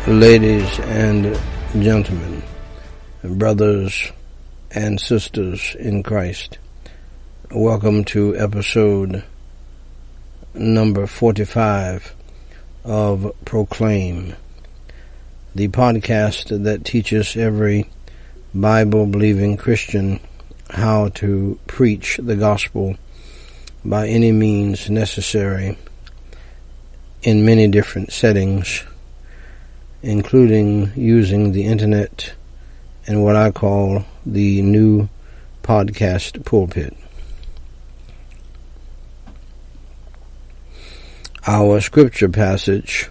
Ladies and gentlemen, brothers and sisters in Christ, welcome to episode number 45 of Proclaim, the podcast that teaches every Bible-believing Christian how to preach the gospel by any means necessary in many different settings, including using the internet and what I call the new podcast pulpit. Our scripture passage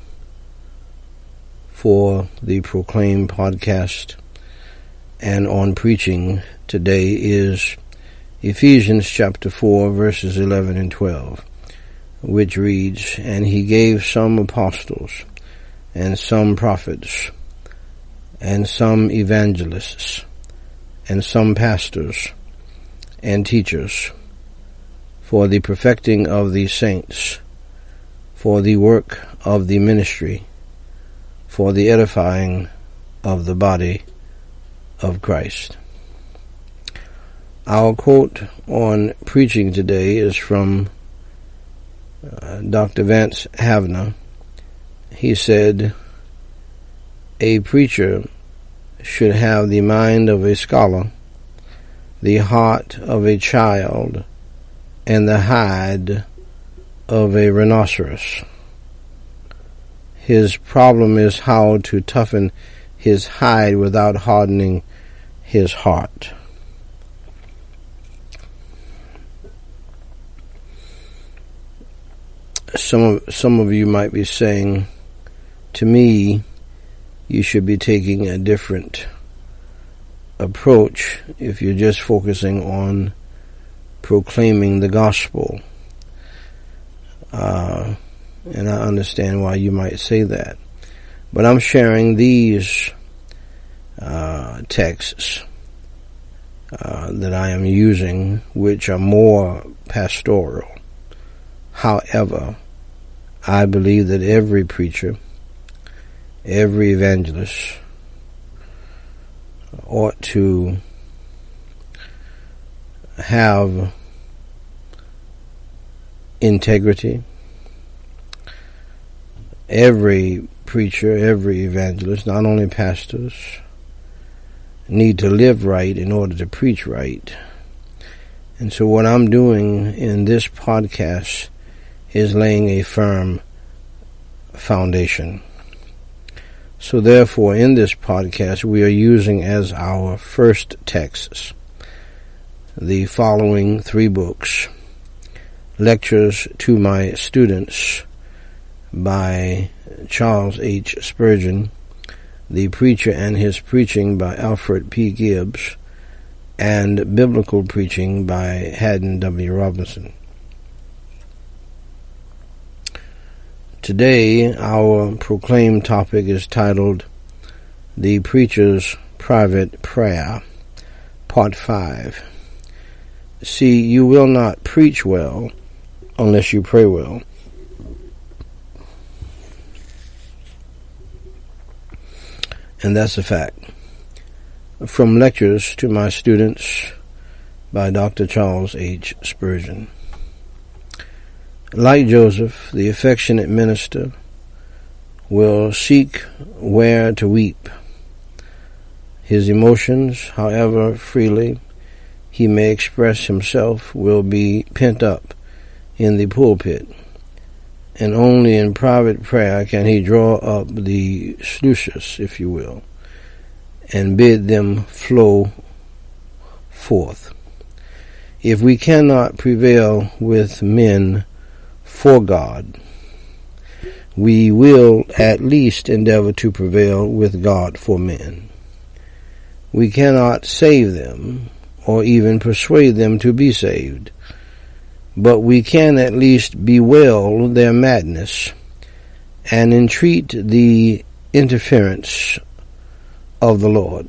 for the Proclaim podcast and on preaching today is Ephesians chapter 4 verses 11 and 12, which reads, "And he gave some apostles, and some prophets, and some evangelists, and some pastors, and teachers, for the perfecting of the saints, for the work of the ministry, for the edifying of the body of Christ." Our quote on preaching today is from Dr. Vance Havner. He said, "A preacher should have the mind of a scholar, the heart of a child, and the hide of a rhinoceros. His problem is how to toughen his hide without hardening his heart." Some of you might be saying, to me, you should be taking a different approach if you're just focusing on proclaiming the gospel. And I understand why you might say that. But I'm sharing these texts that I am using, which are more pastoral. However, I believe that every preacher, every evangelist ought to have integrity. Every preacher, every evangelist, not only pastors, need to live right in order to preach right. And so what I'm doing in this podcast is laying a firm foundation. So therefore, in this podcast, we are using as our first texts the following three books: Lectures to My Students by Charles H. Spurgeon, The Preacher and His Preaching by Alfred P. Gibbs, and Biblical Preaching by Haddon W. Robinson. Today, our Proclaim topic is titled The Preacher's Private Prayer, Part 5. See, you will not preach well unless you pray well. And that's a fact. From Lectures to My Students by Dr. Charles H. Spurgeon. Like Joseph, the affectionate minister will seek where to weep. His emotions, however freely he may express himself, will be pent up in the pulpit, and only in private prayer can he draw up the sluices, if you will, and bid them flow forth. If we cannot prevail with men for God, we will at least endeavor to prevail with God for men. We cannot save them or even persuade them to be saved, but we can at least bewail their madness and entreat the interference of the Lord.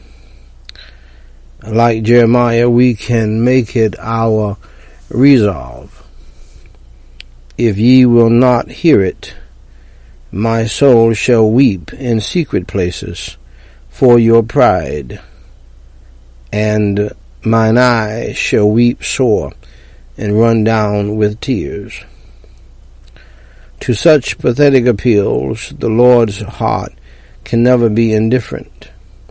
Like Jeremiah, we can make it our resolve: if ye will not hear it, My soul shall weep in secret places for your pride, and mine eye shall weep sore and run down with tears. To such pathetic appeals, the Lord's heart can never be indifferent.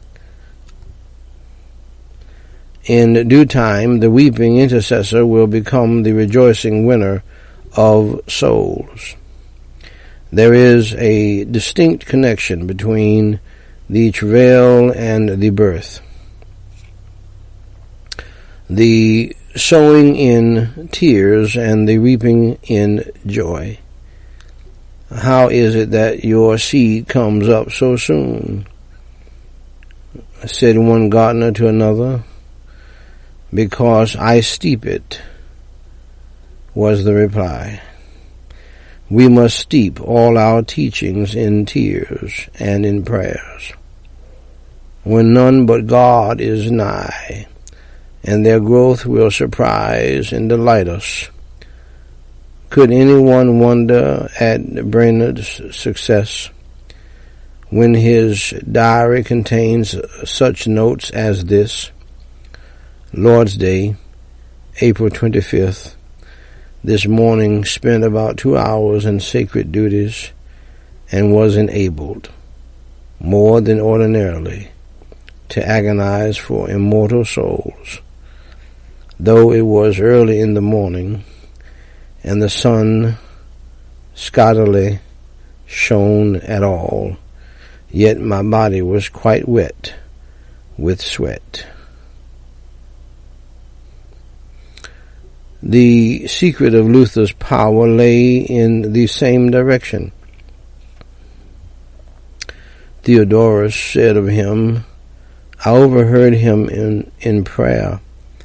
In due time, the weeping intercessor will become the rejoicing winner of souls. There is a distinct connection between the travail and the birth. The sowing in tears and the reaping in joy. How is it that your seed comes up so soon? Said one gardener to another. Because I steep it, was the reply. We must steep all our teachings in tears and in prayers, when none but God is nigh, and their growth will surprise and delight us. Could anyone wonder at Brainerd's success when his diary contains such notes as this? Lord's Day, April 25th. This morning spent about 2 hours in sacred duties and was enabled, more than ordinarily, to agonize for immortal souls. Though it was early in the morning and the sun scottily shone at all, yet my body was quite wet with sweat. The secret of Luther's power lay in the same direction. Theodorus said of him, I overheard him in prayer.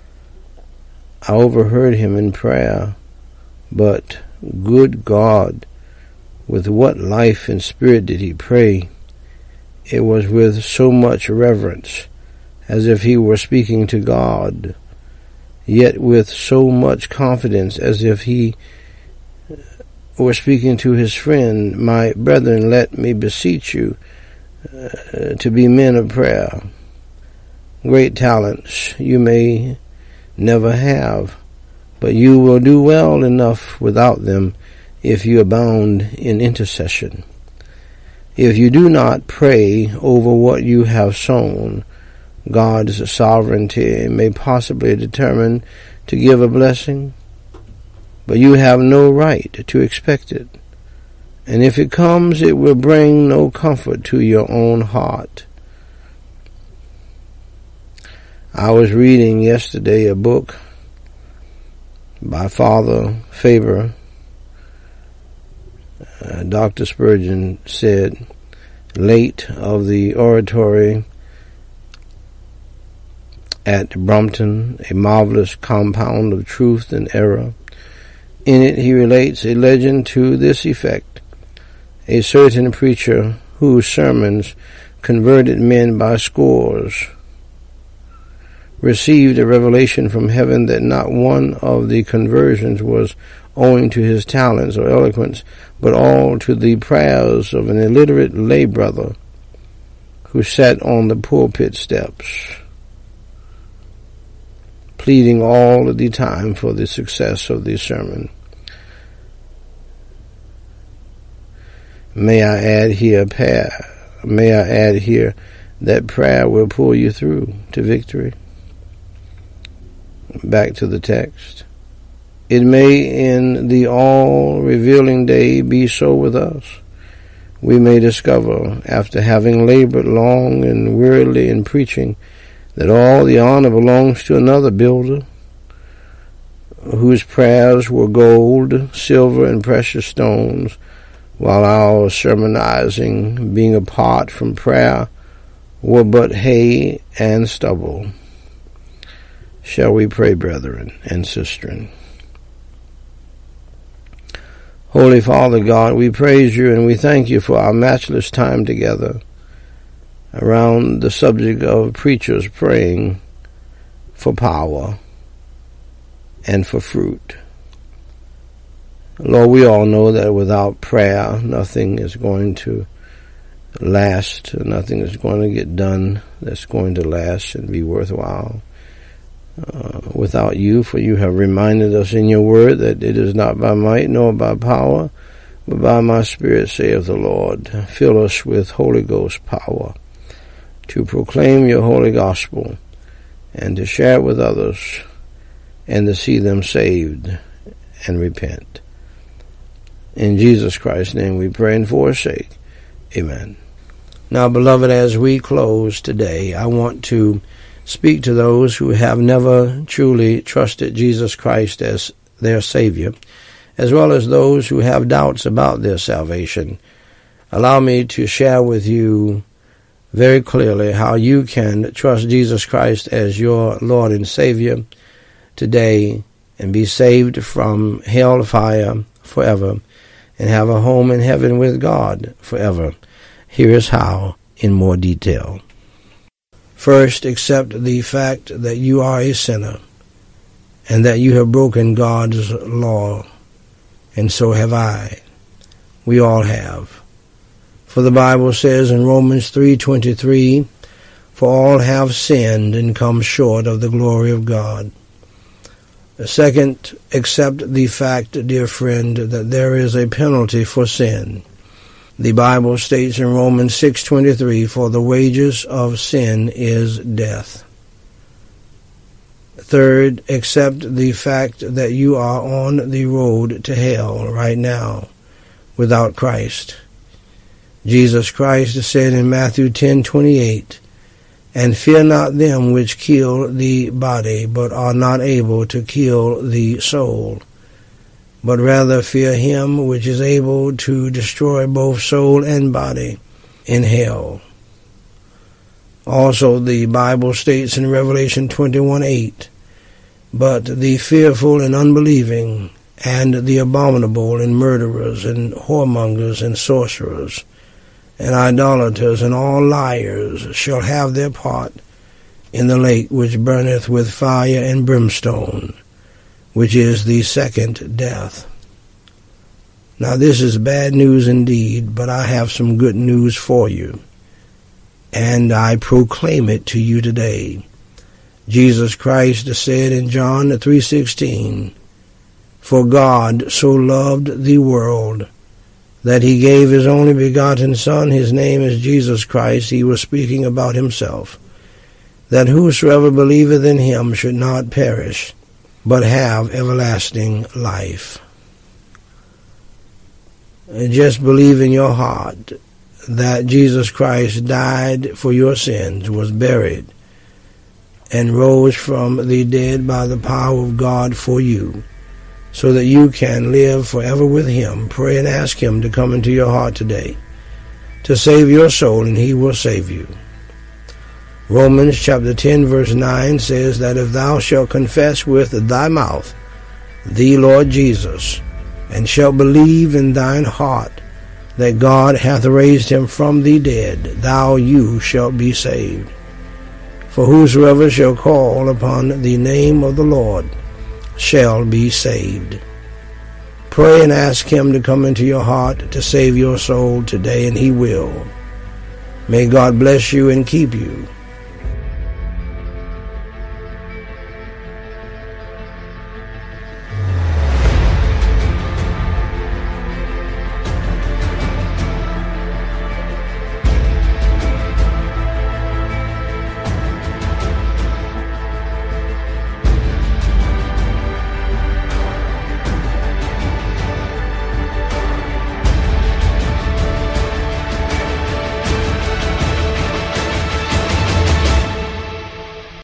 But, good God, with what life and spirit did he pray? It was with so much reverence, as if he were speaking to God, yet with so much confidence as if he were speaking to his friend. My brethren, let me beseech you to be men of prayer. Great talents you may never have, but you will do well enough without them if you abound in intercession. If you do not pray over what you have sown, God's sovereignty may possibly determine to give a blessing, but you have no right to expect it. And if it comes, it will bring no comfort to your own heart. I was reading yesterday a book by Father Faber. Dr. Spurgeon said, late of the oratory at Brompton, a marvelous compound of truth and error. In it he relates a legend to this effect. A certain preacher whose sermons converted men by scores received a revelation from heaven that not one of the conversions was owing to his talents or eloquence, but all to the prayers of an illiterate lay brother who sat on the pulpit steps, pleading all of the time for the success of the sermon. May I add here that prayer will pull you through to victory. Back to the text. It may in the all-revealing day be so with us. We may discover, after having labored long and wearily in preaching, that all the honor belongs to another builder, whose prayers were gold, silver, and precious stones, while our sermonizing, being apart from prayer, were but hay and stubble. Shall we pray, brethren and sistren? Holy Father God, we praise you and we thank you for our matchless time together around the subject of preachers praying for power and for fruit. Lord, we all know that without prayer, nothing is going to last. Nothing is going to get done that's going to last and be worthwhile. Without you, for you have reminded us in your word that it is not by might nor by power, but by my Spirit, saith the Lord. Fill us with Holy Ghost power to proclaim your holy gospel and to share it with others and to see them saved and repent. In Jesus Christ's name we pray and forsake. Amen. Now, beloved, as we close today, I want to speak to those who have never truly trusted Jesus Christ as their Savior, as well as those who have doubts about their salvation. Allow me to share with you very clearly how you can trust Jesus Christ as your Lord and Savior today and be saved from hellfire forever and have a home in heaven with God forever. Here is how in more detail. First, accept the fact that you are a sinner and that you have broken God's law, and so have I. We all have. For the Bible says in Romans 3:23, "For all have sinned and come short of the glory of God." Second, accept the fact, dear friend, that there is a penalty for sin. The Bible states in Romans 6:23, "For the wages of sin is death." Third, accept the fact that you are on the road to hell right now without Christ. Jesus Christ said in Matthew 10:28, "And fear not them which kill the body, but are not able to kill the soul, but rather fear him which is able to destroy both soul and body in hell." Also, the Bible states in Revelation 21:8, "But the fearful and unbelieving, and the abominable, and murderers, and whoremongers, and sorcerers, and idolaters, and all liars shall have their part in the lake which burneth with fire and brimstone, which is the second death." Now this is bad news indeed, but I have some good news for you, and I proclaim it to you today. Jesus Christ said in John 3:16, "For God so loved the world that he gave his only begotten Son," his name is Jesus Christ, he was speaking about himself, "that whosoever believeth in him should not perish, but have everlasting life." Just believe in your heart that Jesus Christ died for your sins, was buried, and rose from the dead by the power of God for you, so that you can live forever with him. Pray and ask him to come into your heart today, to save your soul, and he will save you. Romans chapter 10 verse 9 says that if thou shalt confess with thy mouth the Lord Jesus, and shalt believe in thine heart that God hath raised him from the dead, you shalt be saved. For whosoever shall call upon the name of the Lord shall be saved. Pray and ask him to come into your heart to save your soul today, and he will. May God bless you and keep you.